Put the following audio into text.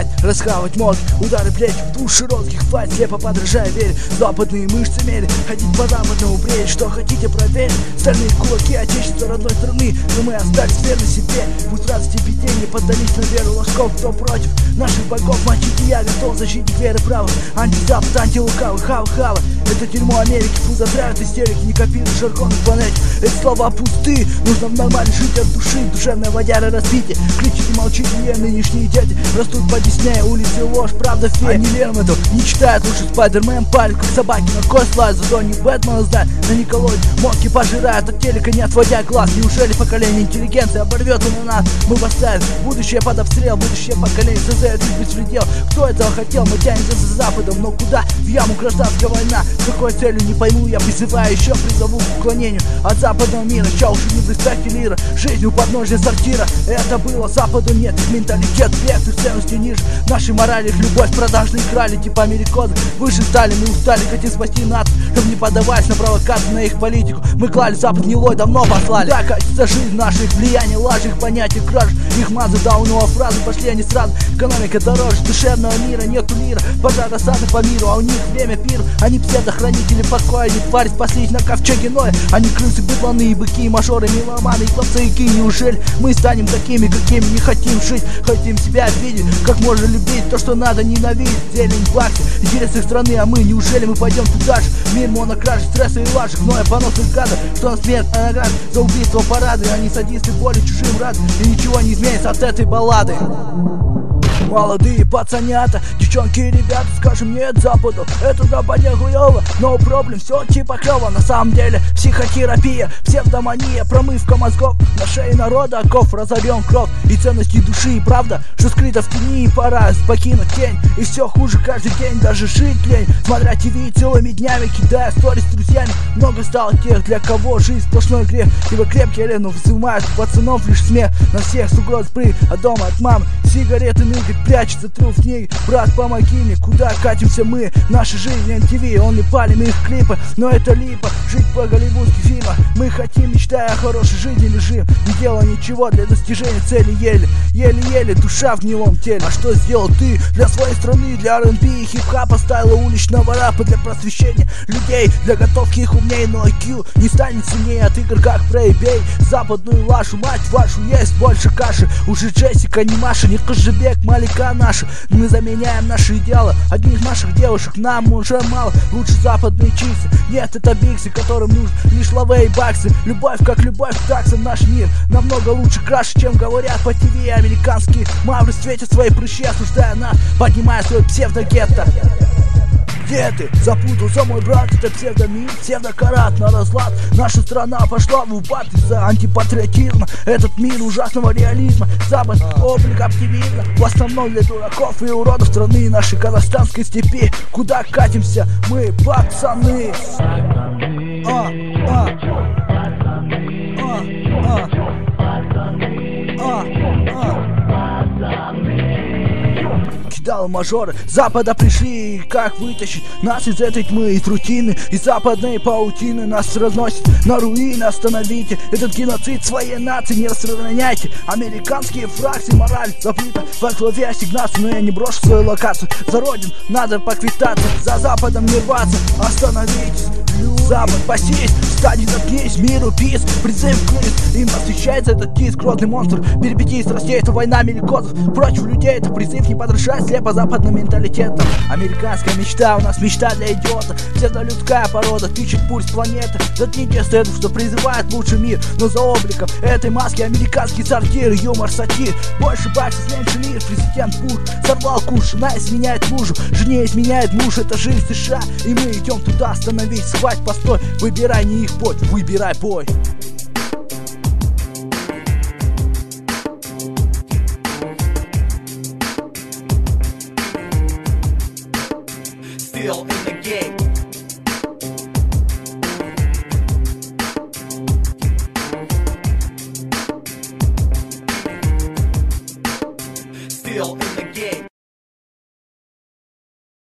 мать, расхавать мозг, удары плеч, душ широких хватит, слепо подражая вере, западные мышцы мере, ходить по западному бредь, что хотите проверить, стальные кулаки отечества родной страны, но мы остались верны себе, пусть радости и беде не поддались на веру ложков, кто против наших богов, мочить и я готов защитить веры права, антизапад, антилукавый, хава, это дерьмо Америки, фу, затравят истерики, не копируй жаргон и фонетик, эти слова пусты, нужно нормально жить от души, душевная водяра развитие, кричите, молчите, нынешние дети растут по Диснею, улицы ложь, правда фея, они Лермонтов не читают, лучше Спайдермен палит, как собаки на кость лазят, зато не Бэтмена знает, на Николай мозги пожирают от телека, не отводя глаз, неужели поколение интеллигенции оборвет на нас, мы поставим будущее под обстрел, будущее поколение создает их беспредел, кто этого хотел, мы тянемся за Западом, но куда? В яму гражданская война, с какой целью не пойму, я призываю еще призову к уклонению от западного мира, чё уж не блистать лира, жизнь у подножия сортира, это было Западу нет, их менталитет вверх, их ценности ниже, наши морали, их любовь продажные крали, типа американцы, выше стали, мы устали, хотим спасти нацию, чтобы не поддаваясь на провокации, на их политику, мы клали Запад гнилой, давно послали, так катится жизнь наша, их влияние, лажи, их понятий, краж, их мазы, даунова фразы, пошли они сразу, экономика дороже душевного мира, нету мира, пожар рассады по миру, а у них время пир, они псевдохранители покоя, не твари спаслись на ковчеге Ноя, они крысы, быдланы и быки, мажоры, меломаны и плацейки, неужели мы станем такими, какими не хотим жить, хотим себя видеть, как можно любить то, что надо ненавидеть, зелень, баксы, интересы страны, а мы, неужели мы пойдем туда же, мир монокражи, стресса и лажи, гноя, поносных гадов, что на смерть, а наград за убийство парады, они садисты, боли чужим рады, и ничего не изменится от этой баллады. Молодые пацанята, девчонки и ребята, скажем нет Западу, это западня хуёво, но проблем все типа клёво, на самом деле психотерапия, псевдомания, промывка мозгов, на шее народа оков, разобьем кровь и ценности души, и правда, что скрыто в тени, и пора покинуть тень, и все хуже каждый день, даже жить лень, смотря ТВ целыми днями, кидая сторис с друзьями, много стало тех, для кого жизнь сплошной грех, ибо крепкие арену взымают пацанов лишь смех, на всех с угроз прыг, от дома, от мамы, сигареты ныкать, прячется труп в ней, брат, помоги мне, куда катимся мы, наша жизнь MTV, он не палим их клипы, но это липа, жить по голливудским фильмам, мы хотим, мечтая о хорошей жизни лежим, не делая ничего для достижения цели, еле-еле, душа в гнилом теле, а что сделал ты для своей страны, для R&B и хип-хапа, стайла уличного рэпа, для просвещения людей, для готовки их умней, но IQ не станет сильнее от игр, как Prey, бей западную вашу, мать вашу, есть больше каши, уже Джессика, не Маша, не Кожебек, Малика наши, мы заменяем наши идеалы, одних наших девушек нам уже мало, лучше западные чипсы, нет, это биксы, которым нужны лишь лавы и баксы, любовь как любовь к таксам, наш мир намного лучше, краше, чем говорят по ТВ, американские мавры светят свои прыщи, осуждая нас, поднимая свой псевдогетто. Где ты? Запутался мой брат, это псевдомир, псевдокарат на разлад. Наша страна пошла в упад из-за антипатриотизма. Этот мир ужасного реализма, Запад, облик оптимизма, в основном для дураков и уродов страны нашей казахстанской степи. Куда катимся мы, пацаны? Кидал мажоры, Запада пришли, как вытащить нас из этой тьмы, из рутины, из западной паутины, нас разносит на руины, остановите этот геноцид своей нации, не распространяйте американские фракции, мораль забыта, во главе ассигнацию, но я не брошу свою локацию, за родину надо поквитаться, за Западом не рваться, остановитесь, Запад, пасись, встань и заткнись, миру пис, призыв к лист, им освещается этот диск, грозный монстр, перипетии страстей, это война меликозов, против людей это призыв не подражать слепо западным менталитетом, американская мечта, у нас мечта для идиота, псевдолюдская порода, тычет пульс планеты, заткните стену, что призывает лучший мир, но за обликом этой маски американский сортир, юмор, сатир, больше баксов, меньше лир, президент Буш сорвал куш, жена изменяет мужу, жене изменяет муж, это жизнь США, и мы идем туда, остановись, схвать, постой, выбирай не их путь, выбирай бой. Still in the game. Still in the game.